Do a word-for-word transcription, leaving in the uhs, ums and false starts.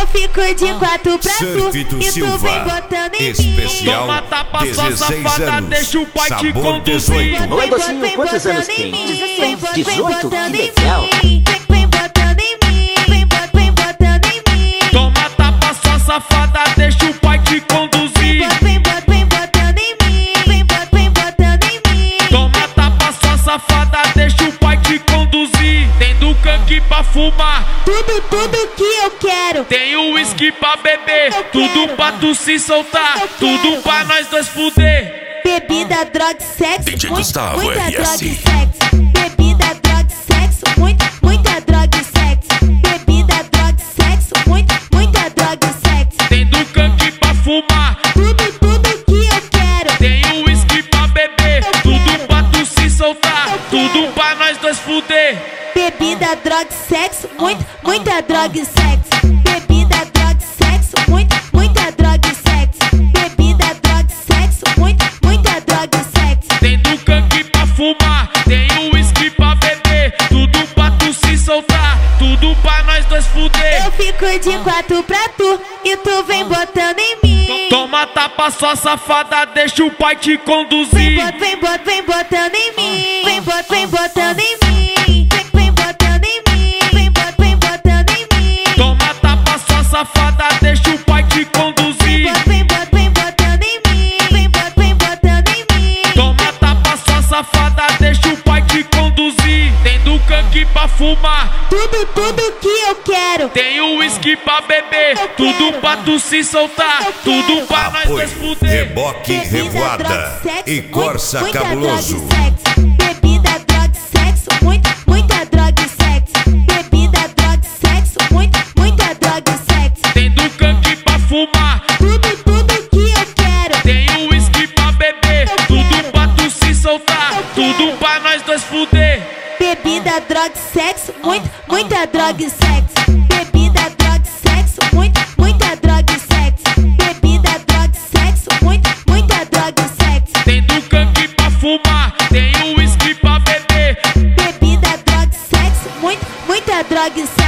fico de quatro pra tu Surfito e tu Silva, vem botando em especial mim. Toma tapa, só dezesseis safada, anos, deixa o pai te sabor conduzir. dezoito. Oi, docinho, quantos anos tem? dezoito? Que legal. Vem botando em mim, vem bot- vem botando em mim. Toma tapa, só safada, deixa o pai te conduzir. Vem bot- vem botando em mim, vem bot- vem botando em mim. Toma tapa, só safada, deixa o pai te conduzir. Tem do canque pra fumar, Tudo, tudo que eu quero. tem o uísque pra beber, Eu tudo quero. pra tu se soltar, Eu tudo quero. pra nós dois fuder. Bebida, droga e sexo. D J muito- Gustavo, muita R S. droga e sexo. Bebida, droga e sexo. Muito, muita droga e sexo. Bebida, droga e sexo. Muito, muita droga e sexo. Tem do canque pra fumar, Tudo, tudo que eu quero. tem o uísque pra beber, Eu tudo quero. pra tu se soltar, Eu tudo quero. pra nós dois fuder. Bebida, droga e sexo. Muito, muita droga e sexo. Bebida, droga e sexo. Muito, muita droga e sexo. Bebida, droga e sexo. Muito, muita droga e sexo. Tem do canque pra fumar, tem o uísque pra beber, tudo pra tu se soltar, tudo pra nós dois fuder. Eu fico de quatro pra tu e tu vem botando em mim. Toma tapa, só safada, deixa o pai te Vem conduzir. bot, vem bot, vem botando em mim. Vem bot, vem botando em mim. Vem, vem botando em mim. Vem bot, vem botando em mim. Toma tapa, só safada, deixa o pai te conduzir. Vem bot, vem botando em mim. Vem bot, vem botando em mim. Toma tapa, só safada, deixa o pai te conduzir. Tem do canque pra fumar, Tudo, tudo que eu quero. tem o uísque pra beber, Eu tudo quero. pra tu se soltar, Eu tudo quero. pra nós dois Apoio, fuder. Reboque Bebida, Revoada droga, sexo, e muito- Corsa muita Cabuloso. droga e sexo. Bebida, droga e sexo. Muito, muita droga e sexo. Bebida, droga e sexo. Muito, muita droga e sexo. Tem do canque pra fumar, Tudo, tudo que eu quero. tem o uísque pra beber, Eu tudo quero. pra tu se soltar, Eu tudo quero. pra nós dois fuder. Bebida, droga e sexo. Muito, muita droga e sexo. Bebida, droga e sexo. Muito, muita droga e sexo. Bebida, droga e sexo. Muito, muita droga e sexo. Tem do canque pra fumar, tem o uísque pra beber. Bebida, droga e sexo. Muito, muita droga e sexo.